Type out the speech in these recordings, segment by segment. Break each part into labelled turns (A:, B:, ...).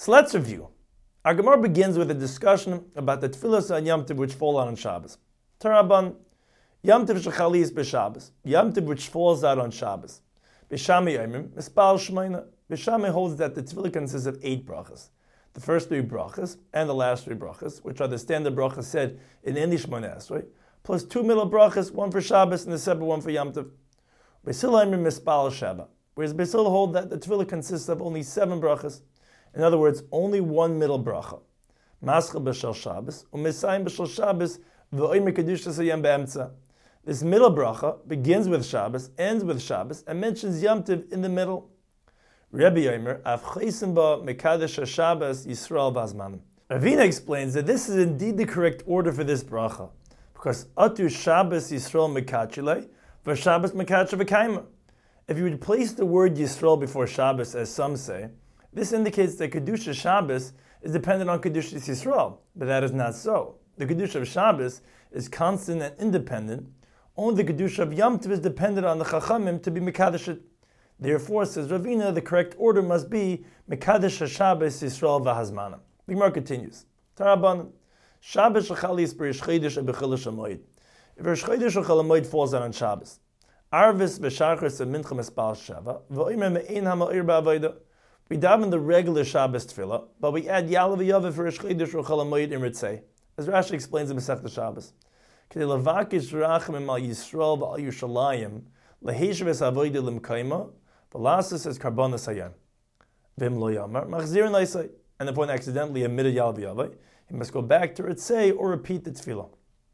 A: So let's review. Our Gemara begins with a discussion about the tefillas on Yom Tov which fall out on Shabbos. Taraban, Yom Tov shechalis b'Shabbos, Yom Tov which falls out on Shabbos. B'Shamei Yomim, Mispal Shmeina. B'Shamei holds that the tefillah consists of 8 brachas. The first 3 brachas and the last 3 brachas, which are the standard brachas said in any Shmoneh Esrei, plus 2 middle brachas, 1 for Shabbos and a separate one for Yom Tov. Beis Hillel Yomim Mispal Sheva. Whereas Beis Hillel hold that the tefillah consists of only 7 brachas. In other words, only 1 middle bracha. Maschel b'shel Shabbos, u'misayim b'shel Shabbos, v'oimer kedushas hayom be'emtza. This middle bracha begins with Shabbos, ends with Shabbos, and mentions Yom Tov in the middle. Rebbe Yomer, af chaysim ba mekadesh Shabbos Yisrael v'azmanim. Ravina explains that this is indeed the correct order for this bracha, because atu Shabbos Yisrael mekachilei, v'Shabbos mekach v'kaima. If you would place the word Yisrael before Shabbos, as some say, this indicates that Kedusha Shabbos is dependent on Kedusha Yisrael, but that is not so. The Kedusha of Shabbos is constant and independent. Only the Kedusha of Yom Tov is dependent on the Chachamim to be Mekadesh. Therefore, says Ravina, the correct order must be Mekadesh Shabbos Yisrael v'Hazmana. The Gemara continues. Taraban, Shabbos shechalis b'Rish Chodesh b'Chilush HaMoed. If Rish Chodesh or Chol HaMoed falls out on Shabbos, Arvis v'Shachris v'Mincha Mispal Sheva, v'Oimer me'ein ha'ma'ir ba'avodah. We daven the regular Shabbos tefillah, but we add Yalav Yaveh for Rish Chodesh or Chol HaMoed in Ritzei, as Rashi explains in Masechta Shabbos. K'dei levakish rachamim al Yisrael v'al Yerushalayim lehesheves avodah limkaima v'lasses as karbonas hayom. V'im lo yamar machzirin leisai. And if one accidentally omitted Yalav Yaveh, he must go back to Ritzei or repeat the tefillah.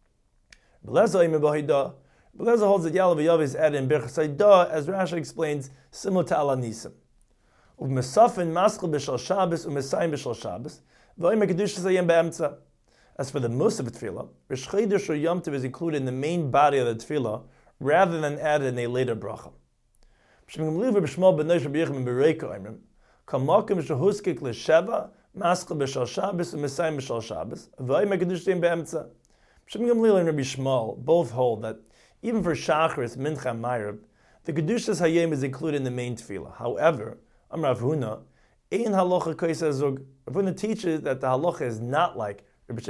A: B'leza ime b'haidah. B'leza holds that Yalav Yaveh is added in Birchas Haidah, as Rashi explains, similar to Ala Nisim. U'mesafin maschel b'shal Shabbos u'mesayim b'shal Shabbos v'oimer kedushas hayom be'emtza. As for the Musaf tefillah, Rish Chodesh or Yom Tov is included in the main body of the tefillah rather than added in a later bracha. Gamliel and Rabbi Shmuel both hold that even for Shacharis, Mincha, and Ma'ariv, the Kedushas Hayom is included in the main tefillah. However, Amar Rav Huna, Ein halacha koisa zug. Rav Huna teaches that the halacha is not like Rabbi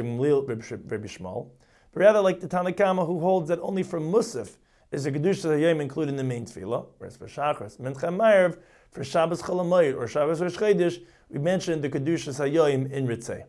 A: Shmuel, but rather like the Tanna Kama, who holds that only for Musaf is the Kedushas Hayom included in the main tefillah, whereas for Shacharis, Mincha, and Ma'ariv, for Shabbos Chol HaMoed or Shabbos Rish Chodesh, we mentioned the Kedushas Hayom in Ritzei.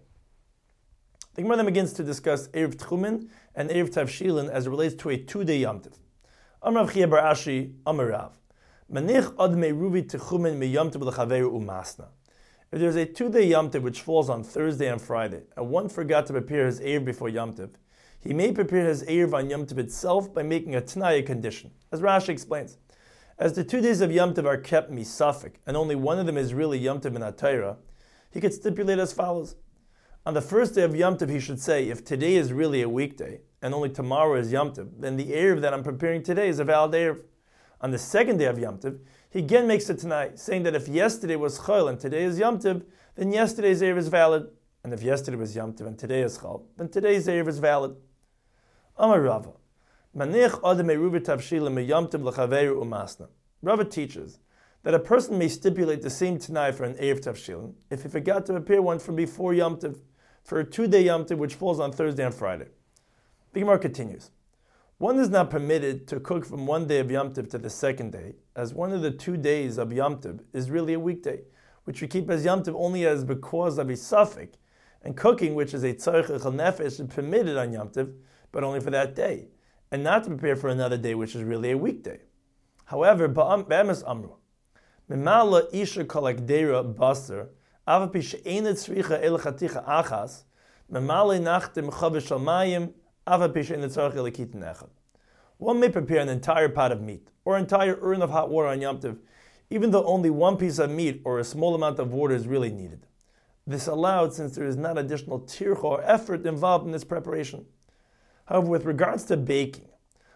A: The Gemara then begins to discuss Erev Tchumen and Erev Tavshilin as it relates to a 2-day Yom Tov. Amar Rav Chia bar Ashi, Amar Rav, Manich ad meruvi Tchumen me Yom Tov l'chaveru u'masna. If there's a 2-day Yom Tov which falls on Thursday and Friday, and one forgot to prepare his Erev before Yom Tov, he may prepare his Erev on Yom Tov itself by making a T'nai condition, as Rashi explains. As the 2 days of Yom Tov are kept misafik, and only one of them is really Yom Tov in HaTorah, he could stipulate as follows. On the first day of Yom Tov, he should say, if today is really a weekday, and only tomorrow is Yom Tov, then the Erev that I'm preparing today is a valid Erev. On the second day of Yom Tov, he again makes a T'nai, saying that if yesterday was Chol and today is Yom Tov, then yesterday's Erev is valid. And if yesterday was Yom Tov and today is Chol, then today's Erev is valid. Amar Rava, Manich Adam Eruvi Tavshilim me Yom Tov l'chaveru u'masna. Rava teaches that a person may stipulate the same T'nai for an Erev Tavshilin if he forgot to prepare one from before Yom Tov, for a 2-day Yom Tov which falls on Thursday and Friday. The Gemara continues. One is not permitted to cook from one day of Yom Tov to the second day, as one of the 2 days of Yom Tov is really a weekday, which we keep as Yom Tov only as because of a suffix, and cooking, which is a tzarech echel nefesh, is permitted on Yom Tov, but only for that day, and not to prepare for another day, which is really a weekday. However, ba'emes amru, memala isha kolakdera baser, avapi she'enet tzricha el chaticha achas, memala nachtem chavish almayim, one may prepare an entire pot of meat or entire urn of hot water on Yom Tov, even though only one piece of meat or a small amount of water is really needed. This allowed since there is not additional tircha or effort involved in this preparation. However, with regards to baking,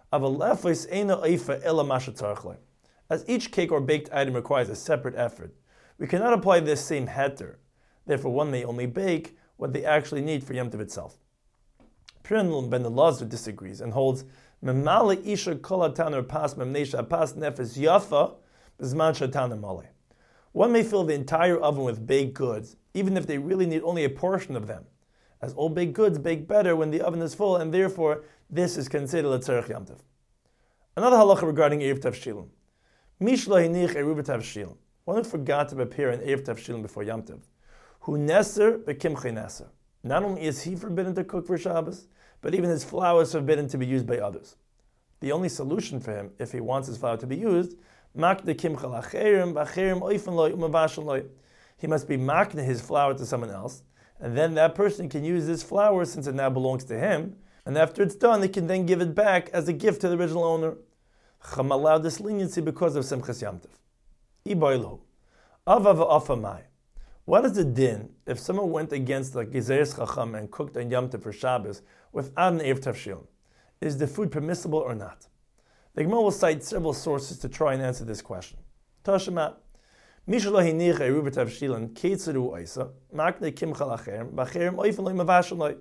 A: as each cake or baked item requires a separate effort, we cannot apply this same heter. Therefore, one may only bake what they actually need for Yom Tov itself. Piran ben Elazar disagrees and holds Memale isha kol hatan or pas memnesha pas nefes yafa b'zman shatan male. One may fill the entire oven with baked goods, even if they really need only a portion of them, as all baked goods bake better when the oven is full, and therefore this is considered a tzarech Yom Tov. Another halacha regarding Erev Tavshilin. Mish lo hinich eruv tavshilin. One who forgot to prepare an Erev Tavshilin before Yom Tov, who neser bekimchei neser. Not only is he forbidden to cook for Shabbos, but even his flour is forbidden to be used by others. The only solution for him, if he wants his flour to be used, mak de kimcha lacherim, vacherim oifen loy, umavashal loy. He must be makne his flour to someone else, and then that person can use this flour since it now belongs to him, and after it's done, he can then give it back as a gift to the original owner. Chum allowed this leniency because of Simchas Yom Tov. Iboilu, ava v'afa. What is the din if someone went against the Gezeres Chacham and cooked on Yom Tov for Shabbos without an Erev Tavshilin? Is the food permissible or not? The Gemara will cite several sources to try and answer this question. Tashema, Mishlo hinich eruv tavshilin keitzeru oisa makne kimcha lacherem bacherem oifen loy mavashel loy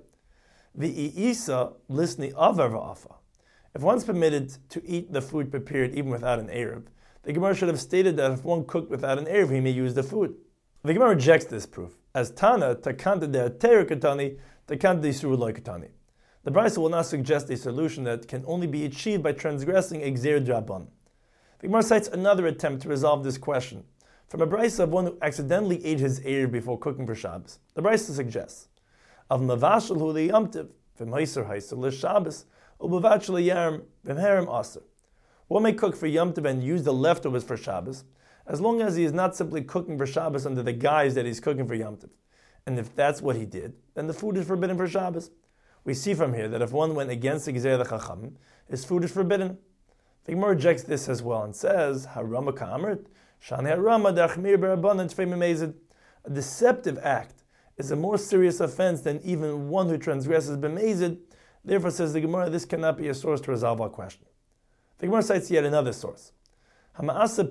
A: v'iisa lisni avar v'afa. If one's permitted to eat the food prepared even without an erev, the Gemara should have stated that if one cooked without an erev, he may use the food. The Gemara rejects this proof. As Tana, takanta de ater katani, takanta de isur loy katani. The Brisa will not suggest a solution that can only be achieved by transgressing a gzer drabban. The Gemara cites another attempt to resolve this question from a Brisa of one who accidentally ate his erev before cooking for Shabbos. The Brisa suggests, Av mavashal hu liyamtiv, v'maiser haiser l'Shabbos, u'bavachal yarm v'mherem aser. One may cook for Yom Tov and use the leftovers for Shabbos, as long as he is not simply cooking for Shabbos under the guise that he's cooking for Yom Tov. And if that's what he did, then the food is forbidden for Shabbos. We see from here that if one went against the Gezerah Chacham, his food is forbidden. The Gemara rejects this as well and says, Harama ka'amrit, shani harama da'achmir b'rabbanan tfei memezid. A deceptive act is a more serious offense than even one who transgresses b'mezid. Therefore, says the Gemara, this cannot be a source to resolve our question. The Gemara cites yet another source. We see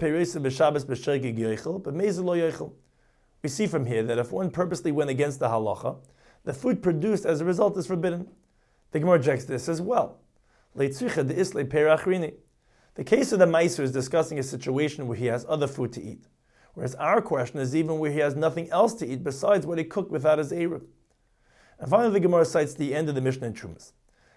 A: from here that if one purposely went against the halacha, the food produced as a result is forbidden. The Gemara rejects this as well. The case of the Meiser is discussing a situation where he has other food to eat, whereas our question is even where he has nothing else to eat besides what he cooked without his Erev. And finally, the Gemara cites the end of the Mishnah in Trumas,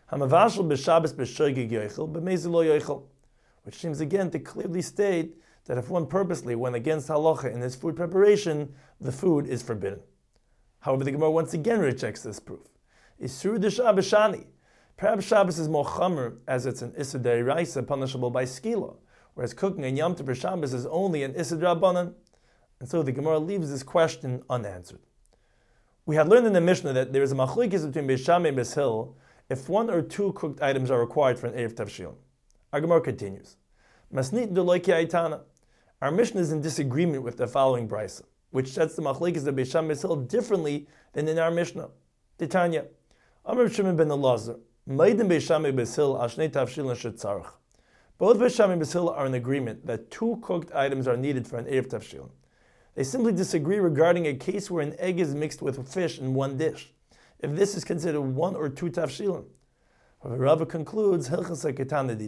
A: which seems again to clearly state that if one purposely went against halacha in his food preparation, the food is forbidden. However, the Gemara once again rejects this proof. Isur de Shabbos shani. Perhaps Shabbos is more chamer, as it's an Issa Deiraisa punishable by skila, whereas cooking on Yom Tov for Shabbos is only an Issa Drabanan. And so the Gemara leaves this question unanswered. We had learned in the Mishnah that there is a machlokes between Beis Shammai and Beis Hillel if one or two cooked items are required for an Erev Tavshilin. Our Gemara continues. Masnit deloiki aitana. Our Mishnah is in disagreement with the following brisa, which sets the machlokes of Beis Shammai and Beis Hillel differently than in our Mishnah. Titania, Amr Shimon ben Elazar, Meidim Beis Shammai Beis Hillel ashnei tavshilin shetzarach. Both Beis Shammai and Beis Hillel are in agreement that two cooked items are needed for an Erev Tavshilin. They simply disagree regarding a case where an egg is mixed with fish in one dish, if this is considered one or two tavshilin. Rava concludes, in fact, the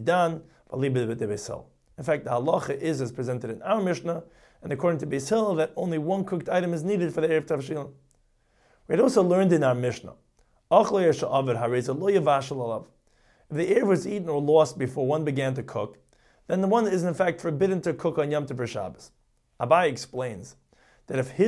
A: halacha is as presented in our Mishnah, and according to Beis Hillel, that only one cooked item is needed for the Erev Tavshilin. We had also learned in our Mishnah, if the Erev was eaten or lost before one began to cook, then the one is in fact forbidden to cook on Yom Tov for Shabbos. Abai explains that if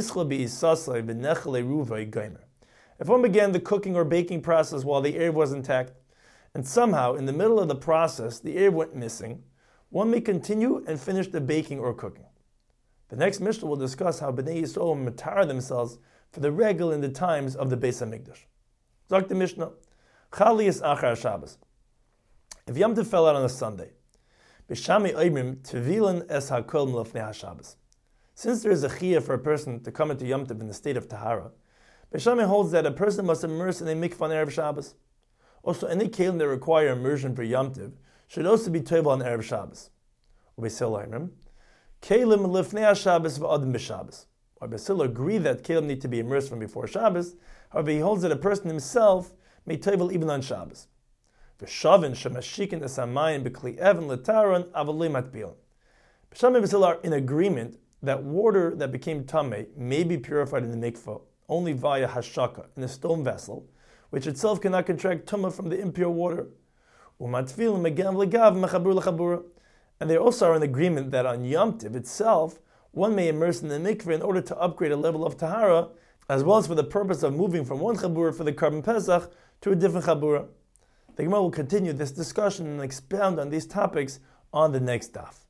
A: one began the cooking or baking process while the Erev was intact, and somehow in the middle of the process the Erev went missing, one may continue and finish the baking or cooking. The next Mishnah will discuss how Bnei Yisrael matar themselves for the regel in the times of the Beis HaMikdash. Zok the Mishnah, Chalias Achar Shabbos. If Yom Tov fell out on a Sunday, Beis Shammai Oimrim Tevilan Es HaKol M'Lefnei HaShabbos. Since there is a chiyah for a person to come into Yom Tov in the state of Tahara, Beis Shammai holds that a person must immerse in a mikvah on Erev Shabbos. Also, any kelim that require immersion for Yom Tov should also be toivel on Erev Shabbos. Beis Hillel Oimrim Kelim Lefnei HaShabbos v'Adam b'Shabbos. While Beis Hillel agree that kelim need to be immersed from before Shabbos, however, he holds that a person himself may toivel even on Shabbos. V'shavin shemashikin esamayim b'kli even letaron avalei matbion. Beis Shammai and Beis Hillel are in agreement that water that became tamei may be purified in the mikveh only via hashaka, in a stone vessel, which itself cannot contract tumah from the impure water. And they also are in agreement that on Yom Tov itself, one may immerse in the mikveh in order to upgrade a level of tahara, as well as for the purpose of moving from one chabura for the Karban Pesach to a different chabura. The Gemara will continue this discussion and expound on these topics on the next daf.